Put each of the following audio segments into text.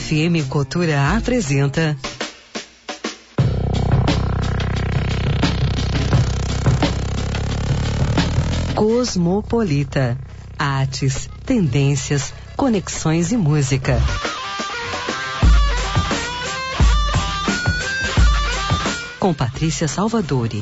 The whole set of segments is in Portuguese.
FM Cultura apresenta Cosmopolita. Artes, tendências, conexões e música. Com Patrícia Salvadori.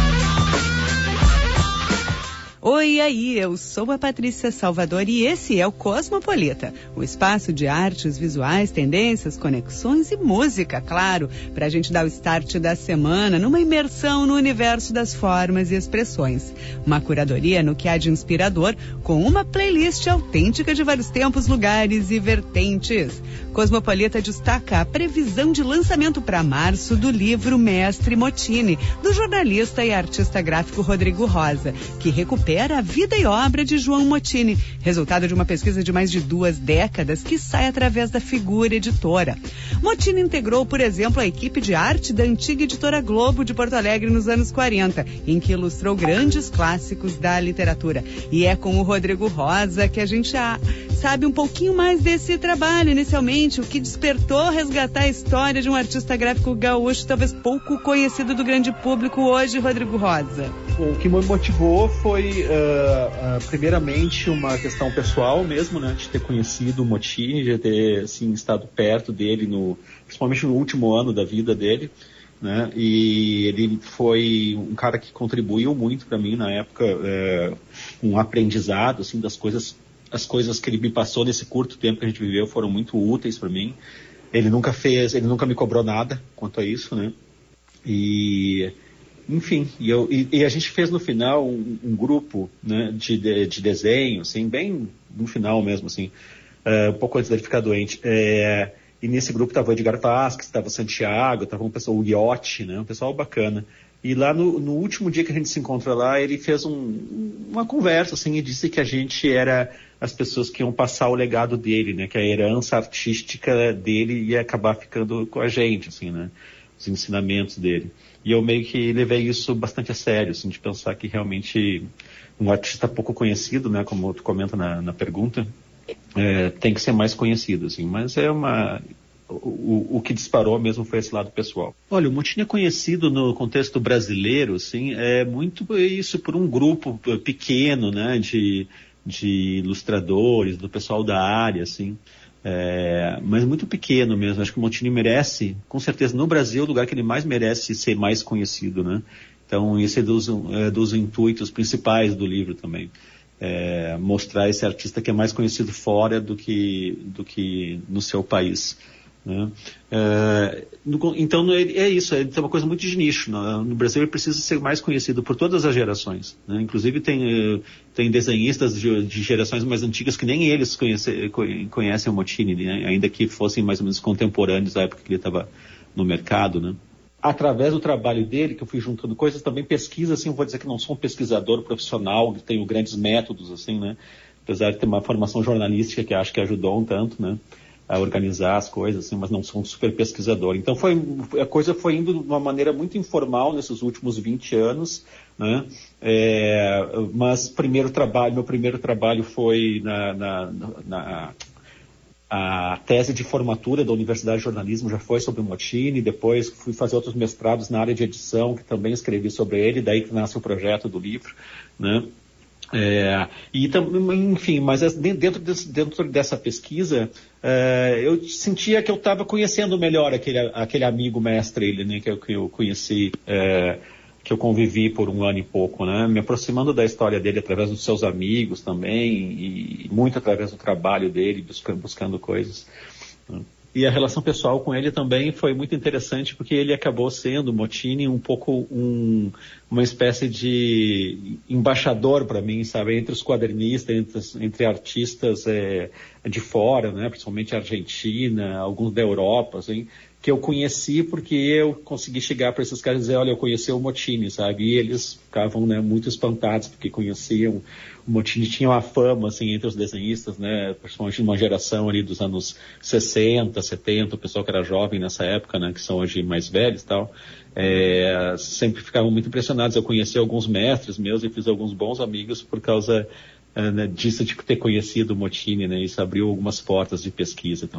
Oi, aí, eu sou a Patrícia Salvadori e esse é o Cosmopolita, o espaço de artes visuais, tendências, conexões e música, claro, para a gente dar o start da semana numa imersão no universo das formas e expressões. Uma curadoria no que há de inspirador, com uma playlist autêntica de vários tempos, lugares e vertentes. Cosmopolita destaca a previsão de lançamento para março do livro Mestre Mottini, do jornalista e artista gráfico Rodrigo Rosa, que recupera a vida e obra de João Mottini, resultado de uma pesquisa de mais de 2 décadas que sai através da Figura Editora. Mottini integrou, por exemplo, a equipe de arte da antiga editora Globo de Porto Alegre nos anos 40, em que ilustrou grandes clássicos da literatura. E é com o Rodrigo Rosa que a gente sabe um pouquinho mais desse trabalho inicialmente, o que despertou resgatar a história de um artista gráfico gaúcho, talvez pouco conhecido do grande público hoje, Rodrigo Rosa. O que me motivou foi, primeiramente, uma questão pessoal mesmo, né, de ter conhecido o Mottini, de ter, assim, estado perto dele, principalmente no último ano da vida dele, né, e ele foi um cara que contribuiu muito para mim na época, um aprendizado, assim, das coisas. As coisas que ele me passou nesse curto tempo que a gente viveu foram muito úteis para mim. Ele nunca me cobrou nada quanto a isso, né? E, enfim, e a gente fez no final um grupo, né, de desenho, assim, bem no final mesmo, assim, um pouco antes dele ficar doente. E nesse grupo estava o Edgar Vasquez, estava o Santiago, estava o Iotti, né? Um pessoal bacana. E lá no último dia que a gente se encontra lá, ele fez uma conversa, assim, e disse que a gente era as pessoas que iam passar o legado dele, né? Que a herança artística dele ia acabar ficando com a gente, assim, né? Os ensinamentos dele. E eu meio que levei isso bastante a sério, assim, de pensar que realmente um artista pouco conhecido, né? Como tu comenta na pergunta, tem que ser mais conhecido, assim. Mas o que disparou mesmo foi esse lado pessoal. Olha, o Mottini é conhecido no contexto brasileiro, assim, muito isso por um grupo pequeno, né, de ilustradores, do pessoal da área, assim, mas muito pequeno mesmo. Acho que o Mottini merece, com certeza, no Brasil, o lugar que ele mais merece ser mais conhecido, né? Então, esse é dos intuitos principais do livro também. Mostrar esse artista que é mais conhecido fora do que no seu país. Né? Então é isso, é uma coisa muito de nicho. No Brasil ele precisa ser mais conhecido por todas as gerações, né? Inclusive tem desenhistas de gerações mais antigas que nem eles conhecem o Mottini, né? Ainda que fossem mais ou menos contemporâneos da época que ele estava no mercado, né? Através do trabalho dele, que eu fui juntando coisas, também pesquisa, assim, eu vou dizer que não sou um pesquisador profissional, que tenho grandes métodos, assim, né? Apesar de ter uma formação jornalística que acho que ajudou um tanto, né? A organizar as coisas, assim, mas não sou um super pesquisador. Então a coisa foi indo de uma maneira muito informal nesses últimos 20 anos, né? Mas meu primeiro trabalho foi a tese de formatura da Universidade de Jornalismo já foi sobre o Mottini, depois fui fazer outros mestrados na área de edição, que também escrevi sobre ele, daí que nasce o projeto do livro, né? Enfim, mas dentro dessa pesquisa, eu sentia que eu estava conhecendo melhor aquele amigo mestre, ele, né, que eu conheci, que eu convivi por 1 ano e pouco, né, me aproximando da história dele através dos seus amigos também, e muito através do trabalho dele, buscando coisas, né. E a relação pessoal com ele também foi muito interessante, porque ele acabou sendo, Mottini, um pouco uma espécie de embaixador para mim, sabe, entre os quadrinistas, entre artistas de fora, né, principalmente a Argentina, alguns da Europa, assim, que eu conheci porque eu consegui chegar para esses caras e dizer, olha, eu conheci o Mottini, sabe? E eles ficavam, né, muito espantados porque conheciam. O Mottini tinha uma fama, assim, entre os desenhistas, né, principalmente numa geração ali dos anos 60, 70, o pessoal que era jovem nessa época, né, que são hoje mais velhos e tal, sempre ficavam muito impressionados. Eu conheci alguns mestres meus e fiz alguns bons amigos por causa disso de ter conhecido o Mottini, né? Isso abriu algumas portas de pesquisa também.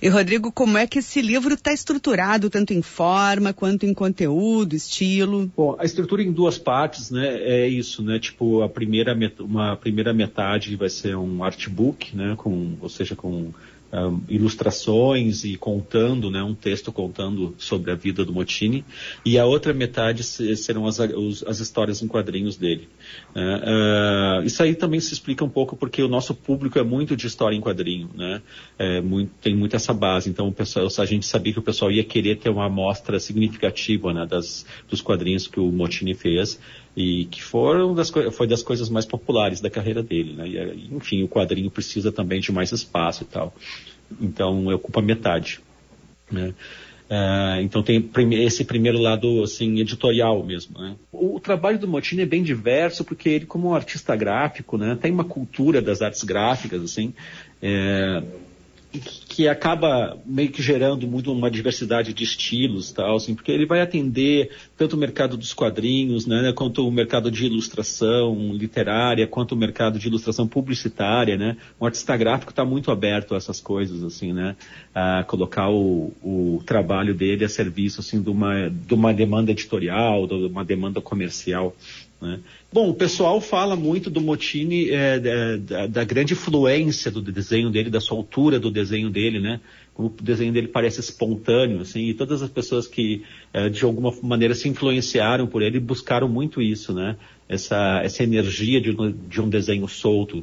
E, Rodrigo, como é que esse livro está estruturado, tanto em forma, quanto em conteúdo, estilo? Bom, a estrutura em 2 partes, né, é isso, né, tipo, uma primeira metade vai ser um artbook, né, ou seja, com ilustrações e contando, né, um texto contando sobre a vida do Mottini, e a outra metade serão as histórias em quadrinhos dele. Isso aí também se explica um pouco porque o nosso público é muito de história em quadrinho, né, tem muito essa base, então a gente sabia que o pessoal ia querer ter uma amostra significativa, né, dos quadrinhos que o Mottini fez, e que foi das coisas mais populares da carreira dele, né? E, enfim, o quadrinho precisa também de mais espaço e tal. Então, ocupa metade, né? Então tem esse primeiro lado, assim, editorial mesmo, né? O trabalho do Mottini é bem diverso, porque ele, como um artista gráfico, né, tem uma cultura das artes gráficas, assim, que acaba meio que gerando muito uma diversidade de estilos, tal, assim, porque ele vai atender tanto o mercado dos quadrinhos, né, quanto o mercado de ilustração literária, quanto o mercado de ilustração publicitária, né. Um artista gráfico está muito aberto a essas coisas, assim, né, a colocar o trabalho dele a serviço, assim, de uma demanda editorial, de uma demanda comercial, né. Bom, o pessoal fala muito do Mottini, da grande influência do desenho dele, da sua altura do desenho dele, né? Como o desenho dele parece espontâneo, assim, e todas as pessoas que de alguma maneira se influenciaram por ele buscaram muito isso, né? Essa energia de um desenho solto.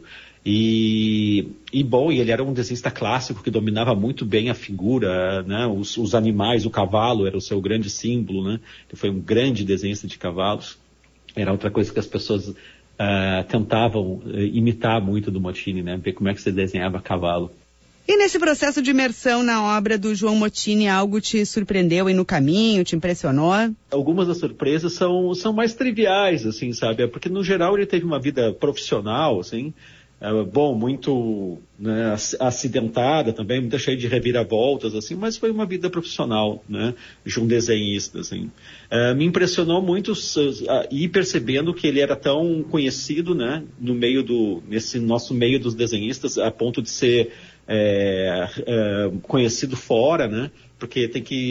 E ele era um desenhista clássico que dominava muito bem a figura, né? Os animais, o cavalo era o seu grande símbolo, né? Ele foi um grande desenhista de cavalos. Era outra coisa que as pessoas tentavam imitar muito do Mottini, né? Ver como é que você desenhava cavalo. E nesse processo de imersão na obra do João Mottini, algo te surpreendeu aí no caminho, te impressionou? Algumas das surpresas são mais triviais, assim, sabe? Porque no geral ele teve uma vida profissional, assim, muito, né, acidentada também, muito cheia de reviravoltas, assim, mas foi uma vida profissional, né, de um desenhista, assim. Me impressionou muito ir percebendo que ele era tão conhecido, né, nesse nosso meio dos desenhistas, a ponto de ser conhecido fora, né, porque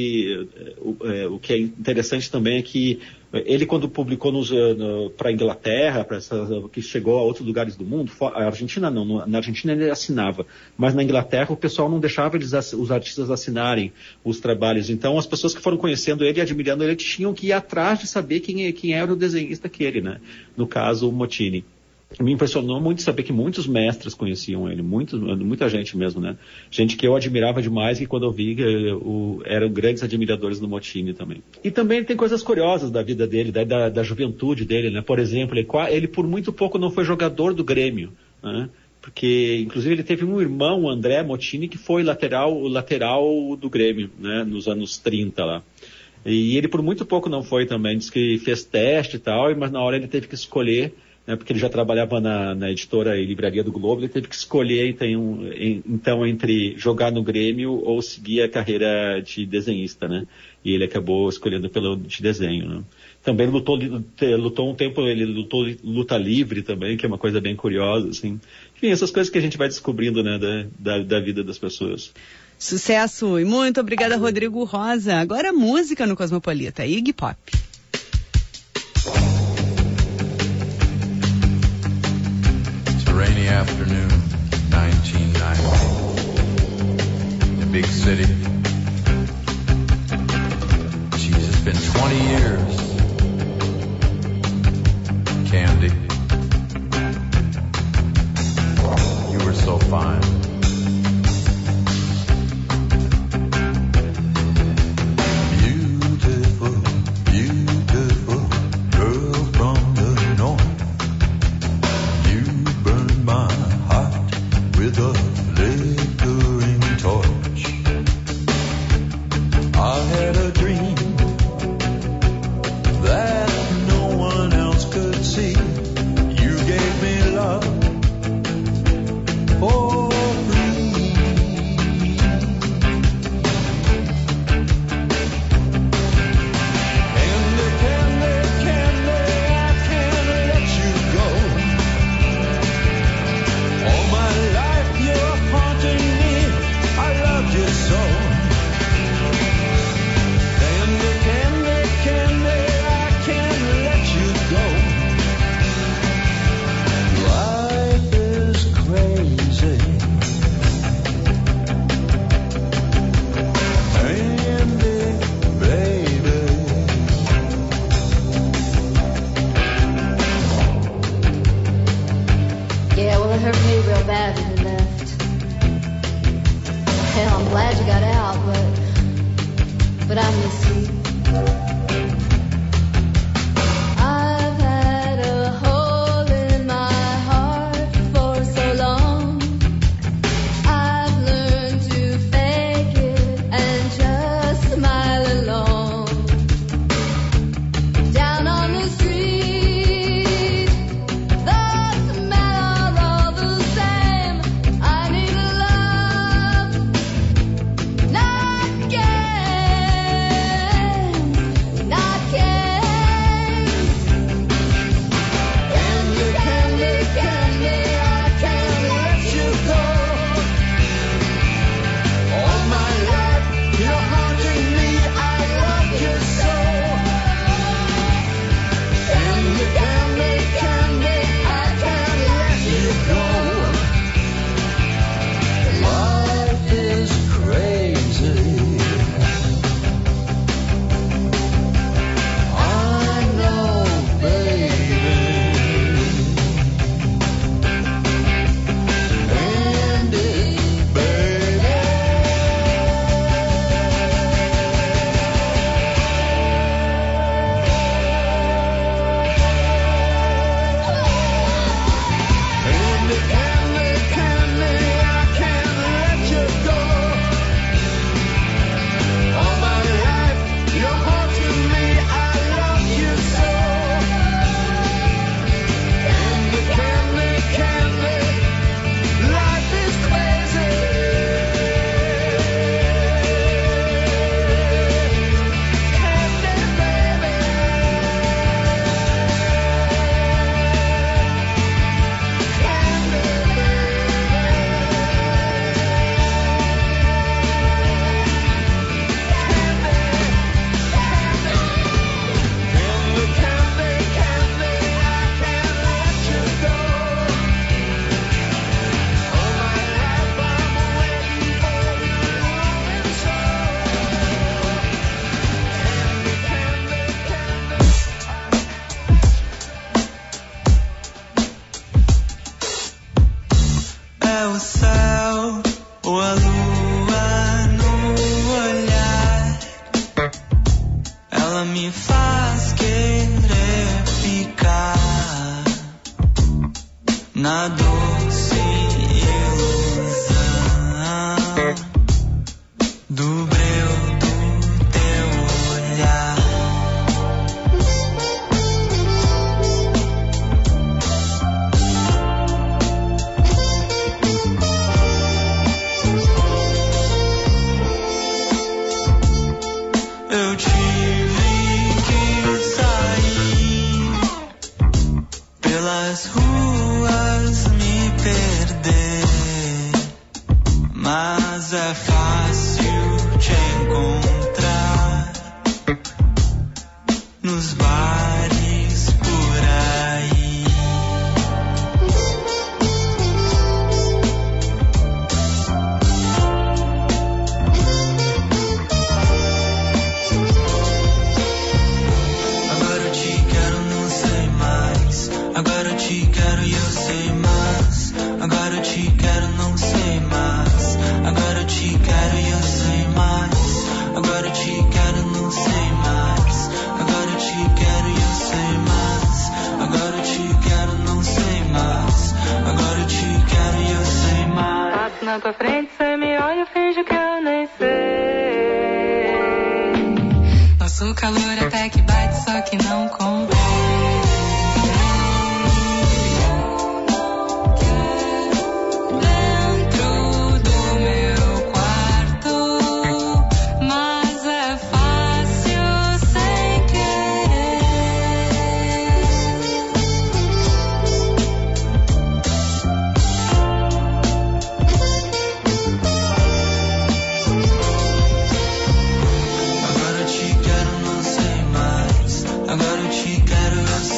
o que é interessante também é que ele, quando publicou para a Inglaterra, que chegou a outros lugares do mundo, a Argentina não, na Argentina ele assinava, mas na Inglaterra o pessoal não deixava os artistas assinarem os trabalhos, então as pessoas que foram conhecendo ele e admirando ele tinham que ir atrás de saber quem era o desenhista né, no caso o Mottini. Me impressionou muito saber que muitos mestres conheciam ele, muita gente mesmo, né? Gente que eu admirava demais e quando eu vi eram grandes admiradores do Mottini também. E também tem coisas curiosas da vida dele, da juventude dele, né? Por exemplo, ele por muito pouco não foi jogador do Grêmio, né? Porque, inclusive, ele teve um irmão, o André Mottini, que foi o lateral do Grêmio, né? Nos anos 30 lá. E ele por muito pouco não foi também, disse que fez teste e tal, mas na hora ele teve que escolher, né, porque ele já trabalhava na editora e livraria do Globo, ele teve que escolher então entre jogar no Grêmio ou seguir a carreira de desenhista, né? E ele acabou escolhendo pelo de desenho, né? Também lutou um tempo, ele lutou luta livre também, que é uma coisa bem curiosa, assim. Enfim, essas coisas que a gente vai descobrindo, né, da vida das pessoas. Sucesso e muito obrigada, Rodrigo Rosa. Agora música no Cosmopolita, Iggy Pop. Rainy afternoon, 1990, in a big city. Jeez, it's been 20 years. Candy, you were so fine. Beautiful, beautiful girl from the north. My heart with a flickering torch. I had a dream that no one else could see. You gave me love for free. Candy, candy, candy, I can't let you go. All my life you're haunting glad you got out, but I miss you. I've had a hole in my heart for so long. I've learned to fake it and just smile along. Down on the street, the smell all the same. I need a love, not games, not games. Candy, candy, candy, I can't let you go. All my life, you're haunting me, I love you so. Candy, candy, candy, I can't let you go. Life is crazy. I know, baby. Candy, baby. Candy, candy, candy, I can't let you go. All my life, you're haunting me, I love you so. Candy, candy, candy, life is crazy. Candy, baby. Candy, candy, candy, I can't let you go. All my life I'm waiting for you, and so. É o céu ou a lua no olhar. Ela me faz querer ficar na doce ilusão do breu do teu olhar. Eu tive que sair pelas ruas, me perder, mas é fácil te encontrar nos bares por aí. Agora eu te quero, não sei mais. Agora eu te quero e eu sei mais. Agora eu te quero, não sei mais. Agora eu te quero e eu sei mais. Agora eu te quero, não sei mais. Agora eu te quero e eu sei mais. Agora eu te quero, não sei mais. Agora eu te quero e eu sei mais. Passo na tua frente, cê me olha, finge que eu nem sei. Nosso calor até que bate, só que não convém. Dentro do meu quarto, mas é fácil sem querer. Agora eu te quero, não sei mais. Agora eu te quero, eu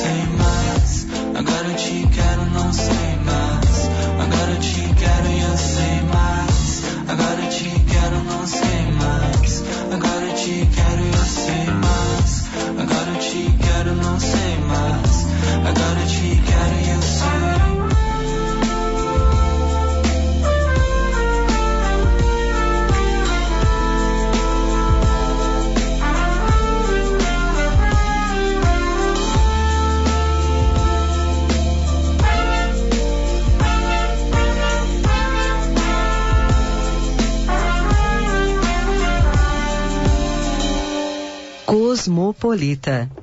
Cosmopolita.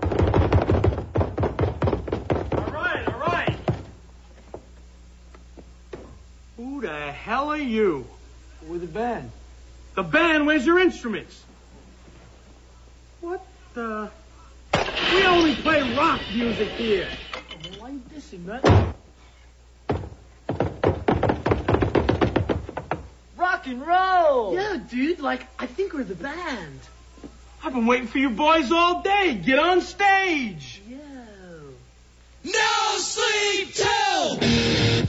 All right. Who the hell are you? We're the band. The band? Where's your instruments? What the? We only play rock music here. Why are you dissing, man? Rock and roll! Yeah, dude, I think we're the band. I've been waiting for you boys all day. Get on stage! Yeah. No sleep till!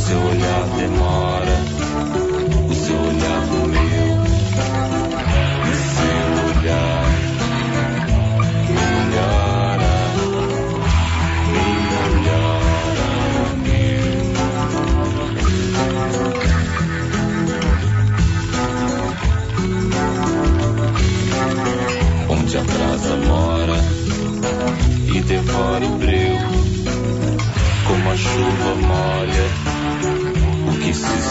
seu olhar demora, o seu olhar no meu, o seu olhar melhora o meu. Onde a brasa mora e devora o breu, como a chuva molha o que se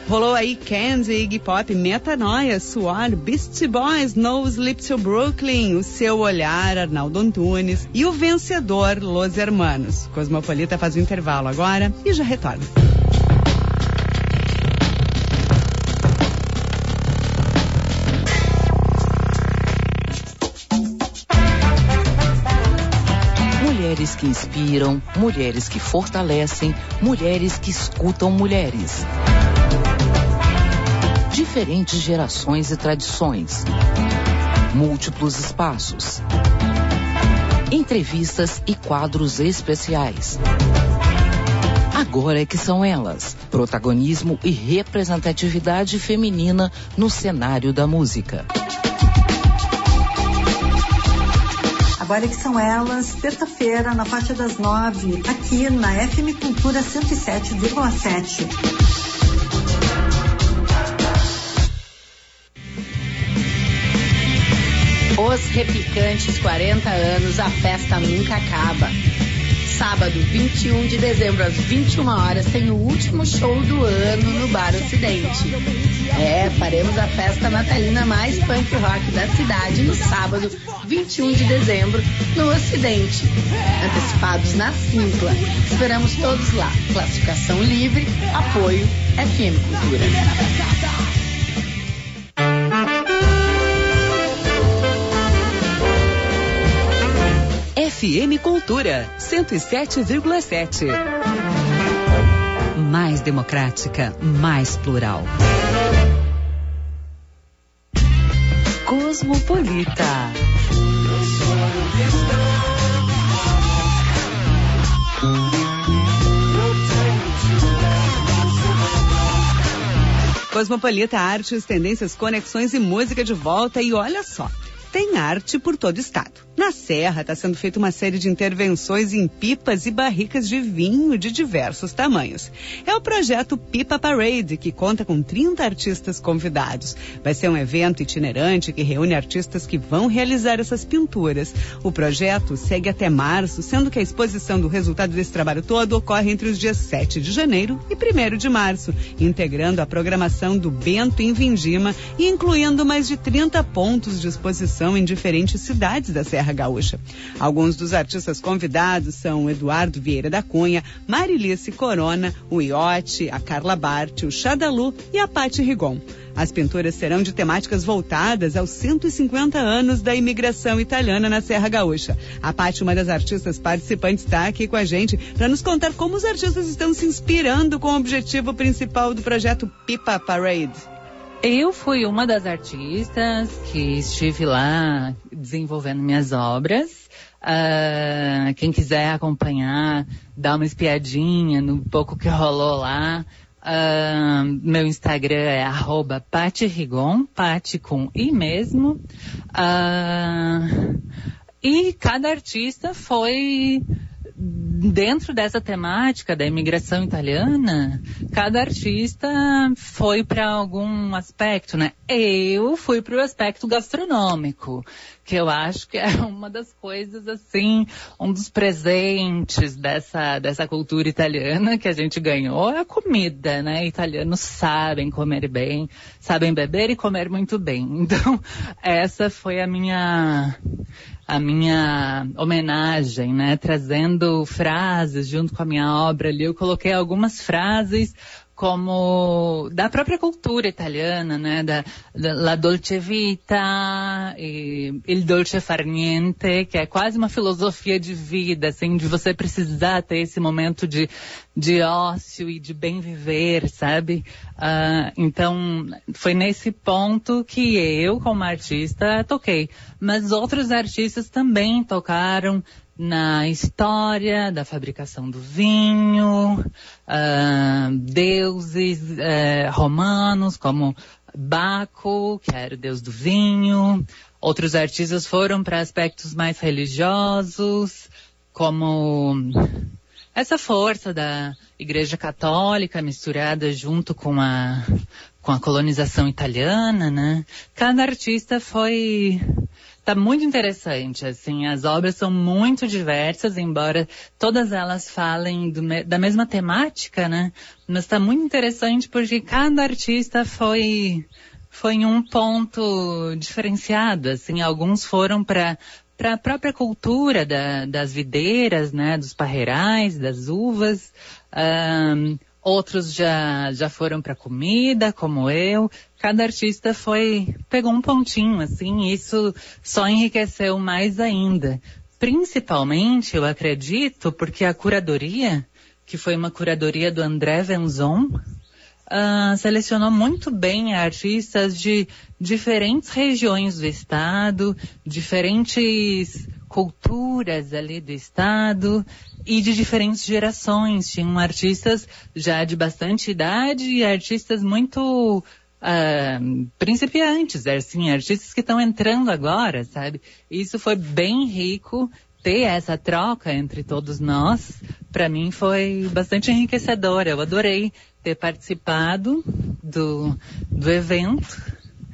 Rolou aí Candy, Iggy Pop, Metanoia, Suor, Beastie Boys, No Sleep to Brooklyn, O Seu Olhar, Arnaldo Antunes e o vencedor, Los Hermanos. Cosmopolita faz o intervalo agora e já retorna. Mulheres que inspiram, mulheres que fortalecem, mulheres que escutam mulheres. Diferentes gerações e tradições. Múltiplos espaços. Entrevistas e quadros especiais. Agora é que são elas, protagonismo e representatividade feminina no cenário da música. Agora que são elas, terça-feira, na faixa das 9, aqui na FM Cultura 107,7. Os Repicantes, 40 anos, a festa nunca acaba. Sábado, 21 de dezembro, às 21 horas, tem o último show do ano no Bar Ocidente. Faremos a festa natalina mais punk rock da cidade no sábado, 21 de dezembro, no Ocidente. Antecipados na Simpla. Esperamos todos lá. Classificação livre, apoio FM Cultura. FM Cultura 107,7. Mais democrática, mais plural. Cosmopolita. Cosmopolita, artes, tendências, conexões e música de volta. E olha só, tem arte por todo o estado. Na Serra está sendo feita uma série de intervenções em pipas e barricas de vinho de diversos tamanhos. É o projeto Pipa Parade, que conta com 30 artistas convidados. Vai ser um evento itinerante que reúne artistas que vão realizar essas pinturas. O projeto segue até março, sendo que a exposição do resultado desse trabalho todo ocorre entre os dias 7 de janeiro e 1º de março, integrando a programação do Bento em Vindima e incluindo mais de 30 pontos de exposição em diferentes cidades da Serra Gaúcha. Alguns dos artistas convidados são o Eduardo Vieira da Cunha, Marilice Corona, o Iote, a Carla Bart, o Xadalu e a Patti Rigon. As pinturas serão de temáticas voltadas aos 150 anos da imigração italiana na Serra Gaúcha. A Patti, uma das artistas participantes, está aqui com a gente para nos contar como os artistas estão se inspirando com o objetivo principal do projeto Pipa Parade. Eu fui uma das artistas que estive lá desenvolvendo minhas obras. Quem quiser acompanhar, dar uma espiadinha no pouco que rolou lá. Meu Instagram é @PattiRigon, Patti com I mesmo. E cada artista foi... Dentro dessa temática da imigração italiana, cada artista foi para algum aspecto, né? Eu fui para o aspecto gastronômico, que eu acho que é uma das coisas, assim, um dos presentes dessa cultura italiana que a gente ganhou, é a comida, né? Italianos sabem comer bem, sabem beber e comer muito bem. Então, essa foi a minha homenagem, né? Trazendo frases junto com a minha obra ali. Eu coloquei algumas frases como da própria cultura italiana, né? Da La Dolce Vita, e Il Dolce Far Niente, que é quase uma filosofia de vida, assim, de você precisar ter esse momento de ócio e de bem viver, sabe? Então, foi nesse ponto que eu, como artista, toquei. Mas outros artistas também tocaram na história da fabricação do vinho, deuses romanos como Baco, que era o deus do vinho. Outros artistas foram para aspectos mais religiosos, como essa força da Igreja Católica misturada junto com a colonização italiana, né? Cada artista tá muito interessante, assim, as obras são muito diversas, embora todas elas falem da mesma temática, né? Mas tá muito interessante porque cada artista foi em um ponto diferenciado, assim, alguns foram para a própria cultura das videiras, né, dos parreirais, das uvas, outros já foram para comida, como eu. Cada artista pegou um pontinho, assim, isso só enriqueceu mais ainda. Principalmente, eu acredito, porque a curadoria, que foi uma curadoria do André Venzon, selecionou muito bem artistas de diferentes regiões do estado, diferentes culturas ali do estado e de diferentes gerações. Tinham artistas já de bastante idade e artistas muito principiantes, assim, artistas que estão entrando agora, sabe? Isso foi bem rico. Ter essa troca entre todos nós, para mim foi bastante enriquecedor. Eu adorei ter participado do evento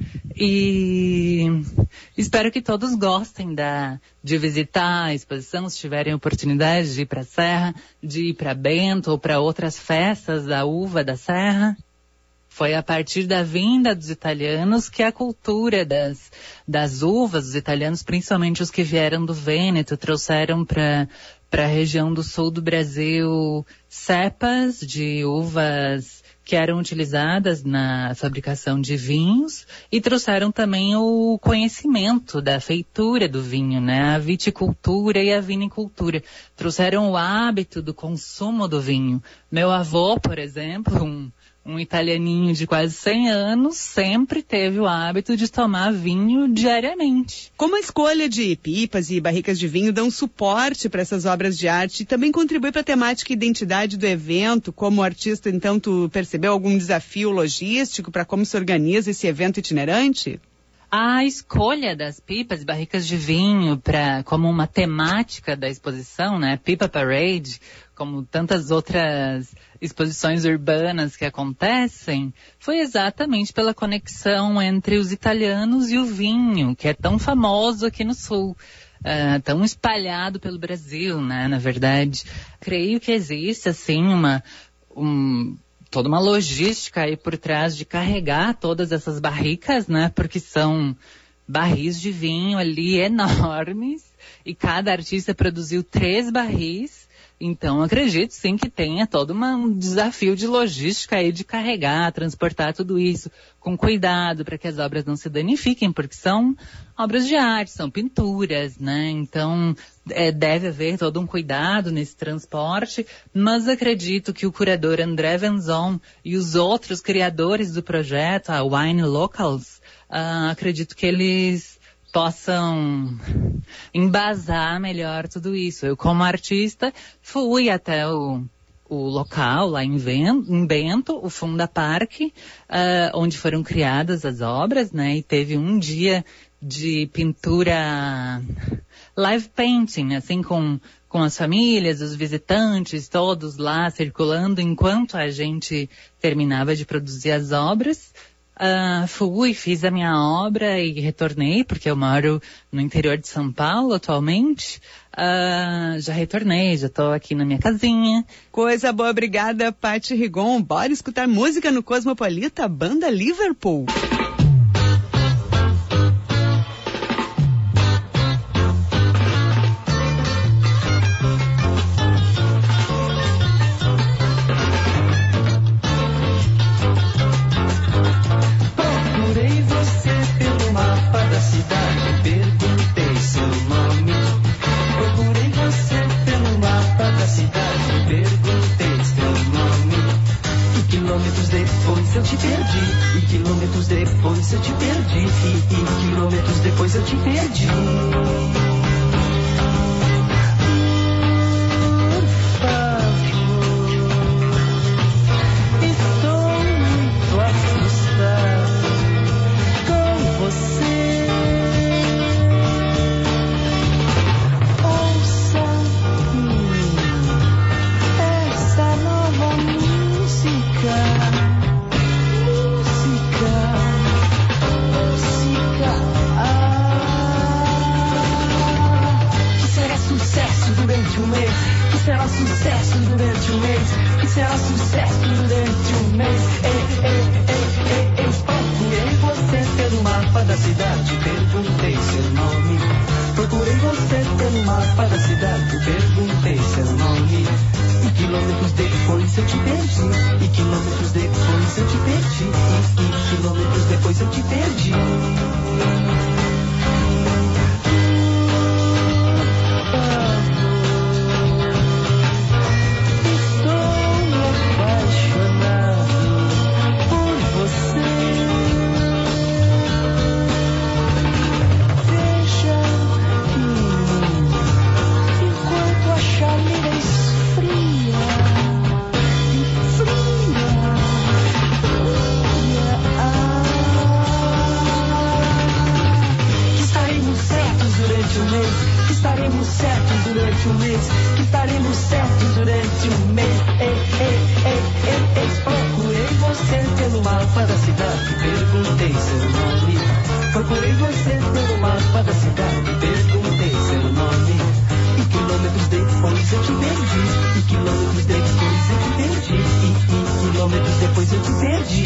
e espero que todos gostem de visitar a exposição, se tiverem oportunidade de ir para a Serra, de ir para Bento ou para outras festas da uva da Serra. Foi a partir da vinda dos italianos que a cultura das uvas, os italianos, principalmente os que vieram do Vêneto, trouxeram para a região do sul do Brasil cepas de uvas que eram utilizadas na fabricação de vinhos e trouxeram também o conhecimento da feitura do vinho, né? A viticultura e a vinicultura. Trouxeram o hábito do consumo do vinho. Meu avô, por exemplo, um italianinho de quase 100 anos, sempre teve o hábito de tomar vinho diariamente. Como a escolha de pipas e barricas de vinho dão suporte para essas obras de arte e também contribui para a temática e identidade do evento, como artista, então, tu percebeu algum desafio logístico para como se organiza esse evento itinerante? A escolha das pipas e barricas de vinho como uma temática da exposição, né? Pipa Parade, como tantas outras exposições urbanas que acontecem, foi exatamente pela conexão entre os italianos e o vinho, que é tão famoso aqui no Sul, tão espalhado pelo Brasil, né? Na verdade, creio que existe, assim, toda uma logística aí por trás de carregar todas essas barricas, né? Porque são barris de vinho ali enormes e cada artista produziu 3 barris. Então, acredito sim que tenha todo um desafio de logística aí de carregar, transportar tudo isso com cuidado para que as obras não se danifiquem, porque são obras de arte, são pinturas, né? Então, deve haver todo um cuidado nesse transporte, mas acredito que o curador André Venzon e os outros criadores do projeto, a Wine Locals, acredito que eles possam embasar melhor tudo isso. Eu, como artista, fui até o local lá em Bento, o Funda Parque, onde foram criadas as obras, né? E teve um dia de pintura live painting, assim, com as famílias, os visitantes, todos lá circulando enquanto a gente terminava de produzir as obras. Fiz a minha obra e retornei, porque eu moro no interior de São Paulo atualmente. Já retornei, já estou aqui na minha casinha. Coisa boa, obrigada, Paty Rigon. Bora escutar música no Cosmopolita, banda Liverpool. Eu te perdi, e quilômetros depois eu te perdi, e quilômetros depois eu te perdi. Por favor, estou muito assustado com você. Ouça essa nova música. Música, será sucesso durante um mês. Eu procurei você pelo mapa da cidade, perguntei seu nome. Procurei você pelo mapa da cidade, perguntei seu nome. E quilômetros depois eu te perdi. E quilômetros depois eu te perdi. E quilômetros depois eu te perdi. Estaremos certos durante um mês. Que estaremos certos durante um mês. Procurei você pelo mapa da cidade, perguntei seu nome. Procurei você pelo mapa da cidade, perguntei seu nome. E quilômetros depois eu te perdi. E quilômetros depois eu te perdi. E quilômetros depois eu te perdi.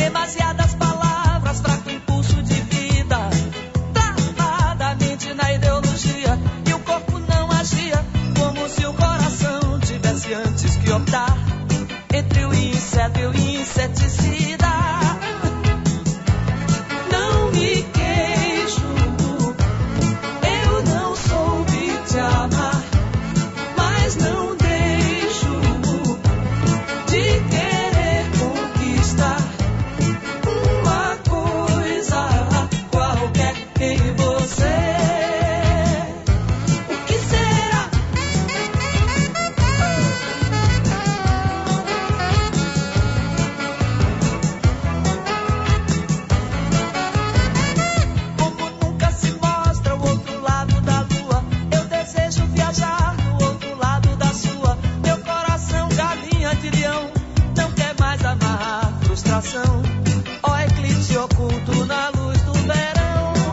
Demasiadas palavras, fraco impulso de vida, travadamente na ideologia, e o corpo não agia, como se o coração tivesse antes que optar entre o inseto e o inseticida. Não me queixo, eu não soube te amar, mas não deixo de querer conquistar uma coisa qualquer em você. O que será? Como nunca se mostra o outro lado da lua, eu desejo viajar no outro lado da sua. Meu coração, galinha de leão, não quer mais amarrar frustração. Ó eclipse oculto na luz do verão.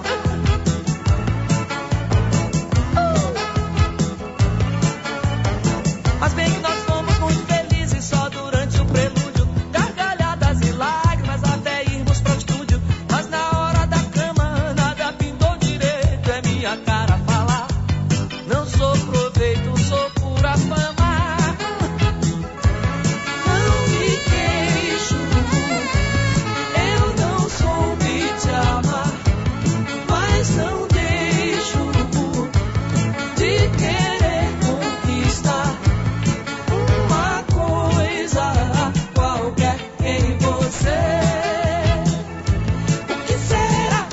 Mas bem que nós fomos muito felizes só durante o prelúdio, gargalhadas e lágrimas até irmos pro estúdio. Mas na hora da cama nada pintou direito, é minha cara falar. Não sou proveito, sou pura fama. Não me queixo, eu não soube te amar, mas não deixo de querer conquistar uma coisa qualquer em você. O que será?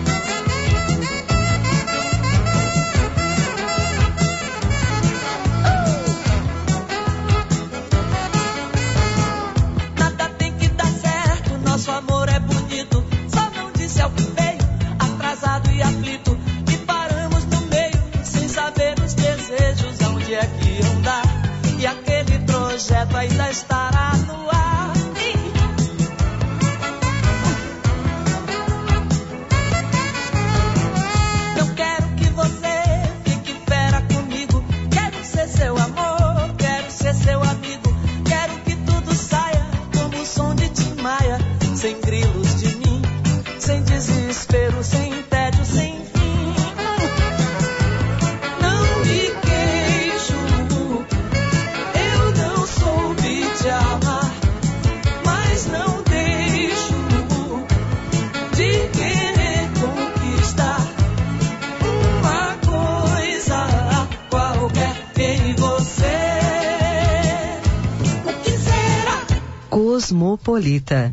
Nada tem que dar certo, nosso amor é bonito. Só não disse ao que veio, atrasado e aflito. E paramos no meio, sem saber os desejos aonde é que iam dar. E aquele projeto ainda estará no ar. Eu quero que você fique fera comigo. Quero ser seu amor, quero ser seu amigo. Quero que tudo saia como o som de Tim Maia, sem grilos de mim, sem desespero, sem tédio, sem fim. Não me queixo, eu não soube te amar, mas não deixo de querer conquistar uma coisa qualquer em você. O que será? Cosmopolita.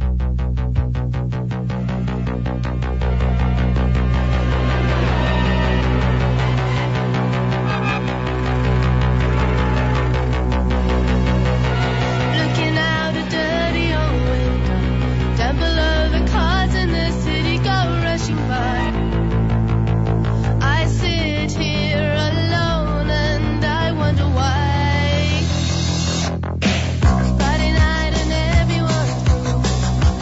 Looking out a dirty old window, down below the cars in the city go rushing by. I sit here alone and I wonder why. Friday night and everyone's blue.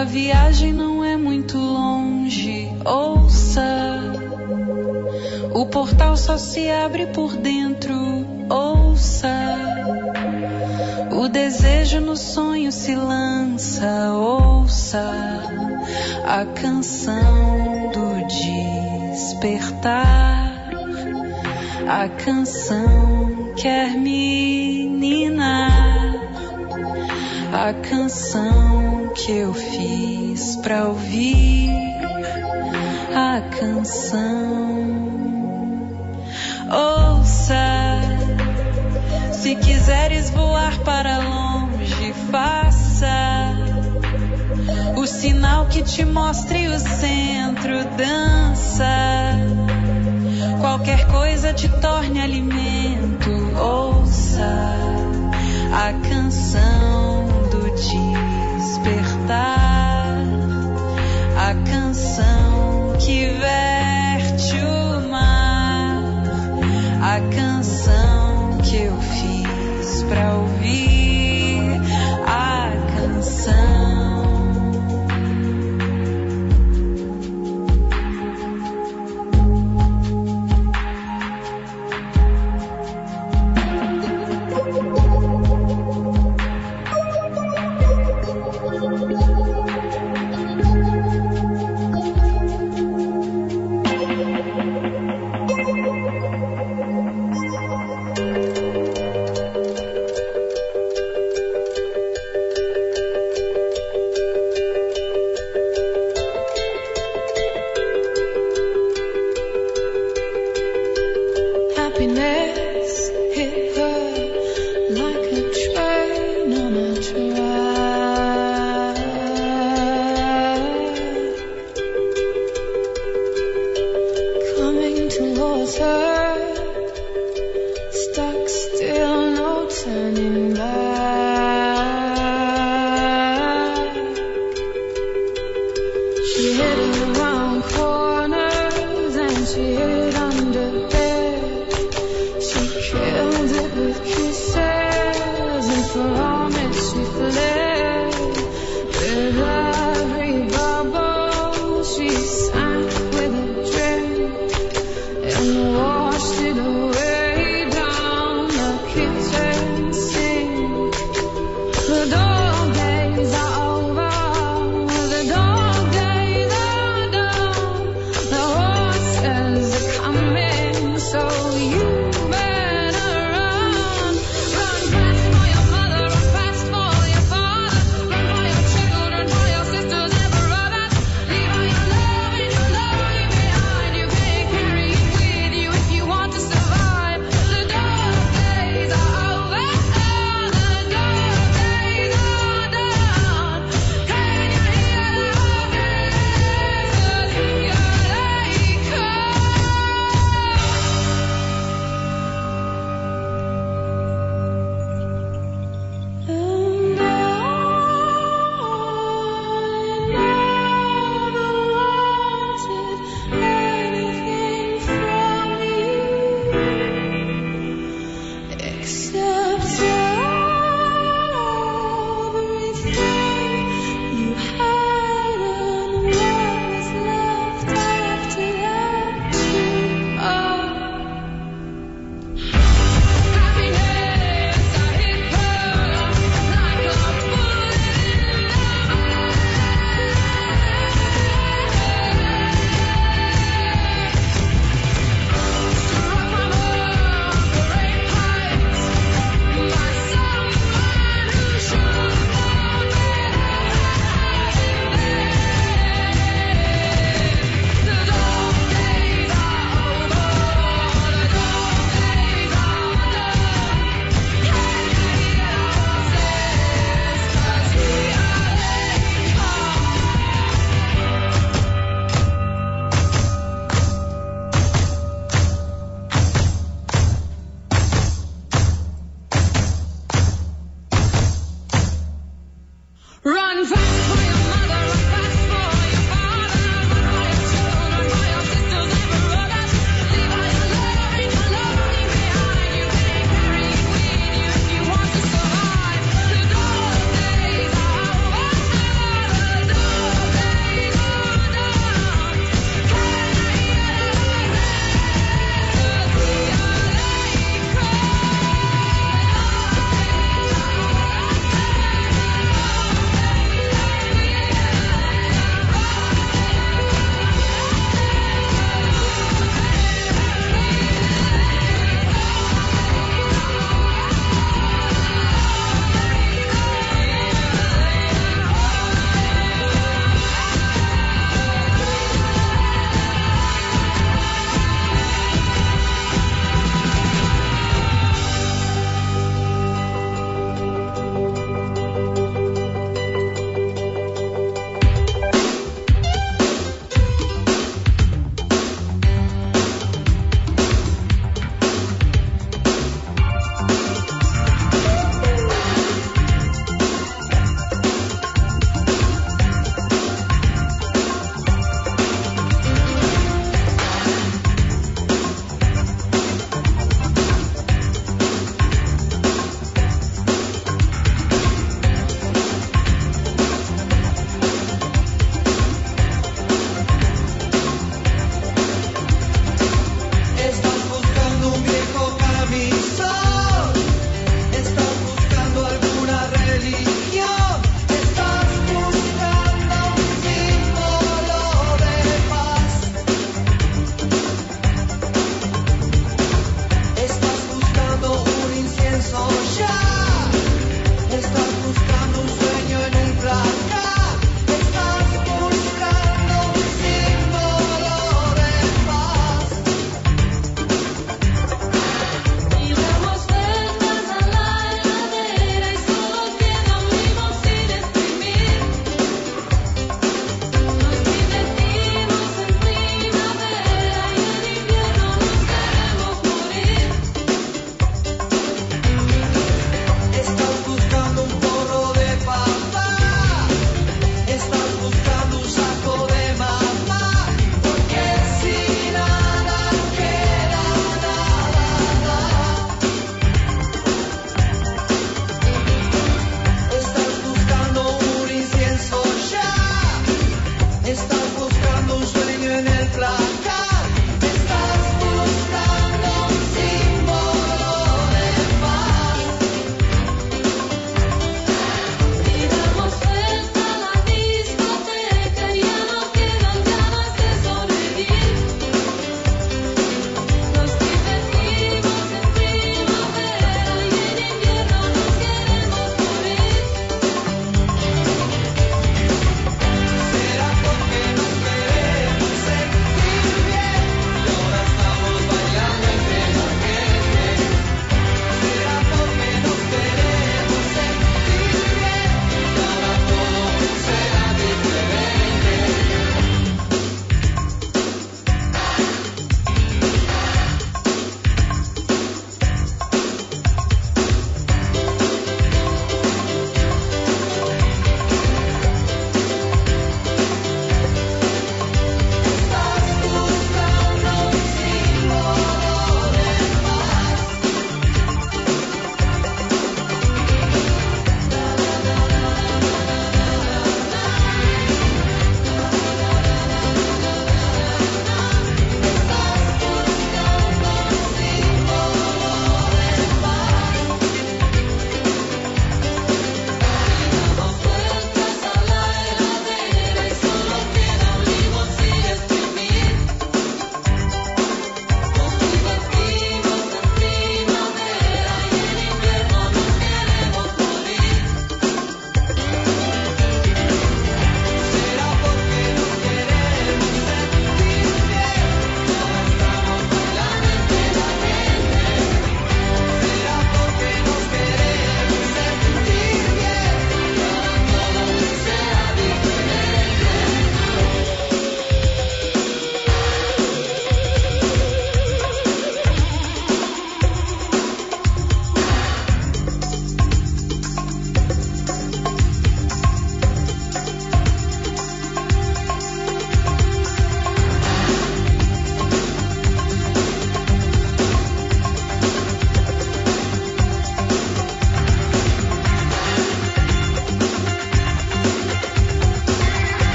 A viagem não é muito longe, ouça. O portal só se abre por dentro, ouça. O desejo no sonho se lança, ouça. A canção do despertar. A canção quer me ninar. A canção que eu fiz pra ouvir. A canção. Ouça. Se quiseres voar para longe, faça o sinal que te mostre o centro, dança. Qualquer coisa te torne alimento, ouça a canção do despertar, a canção que verte o mar, a canção que eu fiz pra ouvir, a canção.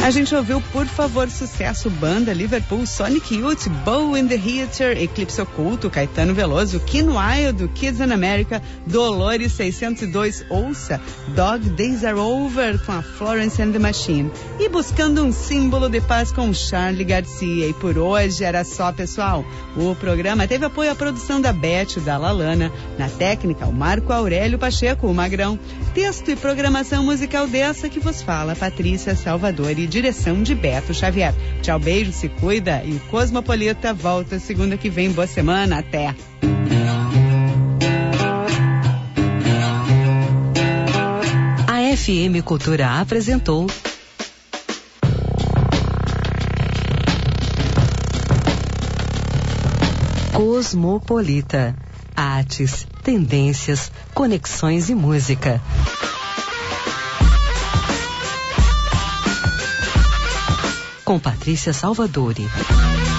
A gente ouviu Por Favor Sucesso, Banda, Liverpool, Sonic Youth, Bow in the Theater, Eclipse Oculto, Caetano Veloso, Keen Wild, Kids in America, Dolores 602, Ouça, Dog Days Are Over com a Florence and the Machine. E Buscando um Símbolo de Paz com Charlie Garcia. E por hoje era só, pessoal. O programa teve apoio à produção da Beth, da Lalana, na técnica o Marco Aurélio Pacheco, o Magrão, texto e programação musical dessa que vos fala, Patrícia Salvador, e direção de Beto Xavier. Tchau, beijo, se cuida, e o Cosmopolita volta segunda que vem. Boa semana, até! A FM Cultura apresentou Cosmopolita. Artes, tendências, conexões e música. Com Patrícia Salvadori.